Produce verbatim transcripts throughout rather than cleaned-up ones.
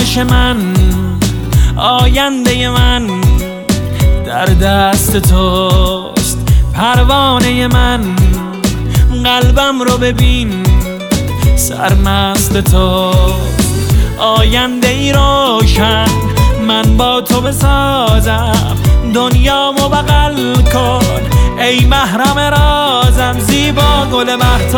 آتش من، آینده من در دست توست. پروانه من، قلبم رو ببین سرمست توست. آینده ای روشن من با تو بسازم، دنیامو بغل کن ای محرم رازم، زیبا گل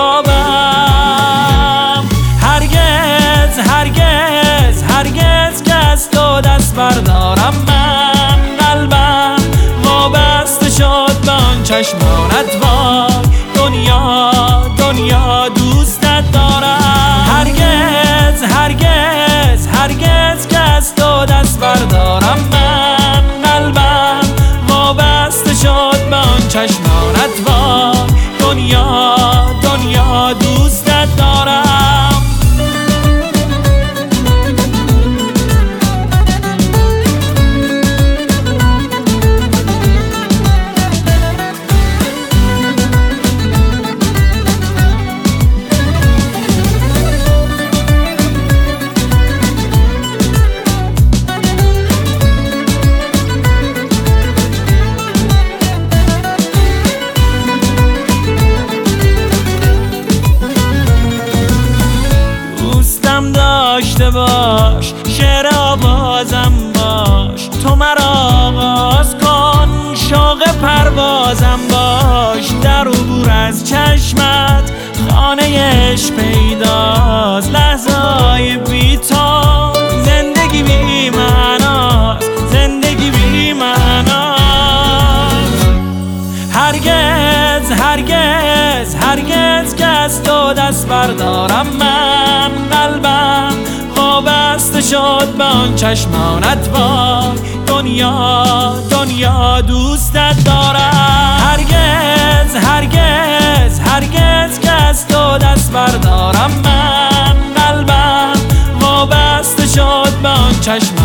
مهتابم. هرگز هرگز هرگز که از تو دست بردارم من، قلبم وابسته شد به آن چشمانت وای. دنیا دنیا دوستت دارم. هرگز هرگز هرگز که از تو دست بردارم من، قلبم وابسته شد به آن چشمانت وای. دنیا دنیا دوستت دارم. داشته باش شعر آوازم باش، تو مرا آغاز کن شوق پروازم باش. در عبور از چشمت خانه عشق پیداست، لحظه های بی تو زندگی بی معناست، زندگی بی معناست. هرگز هرگز هرگز که از تو دست بردارم من، قلبم وابسته شد به آن چشمانت وای. دنیا دنیا دوستت دارم. هرگز هرگز هرگز که از تو دست بردارم من، قلبم وابسته شد به آن چشمانت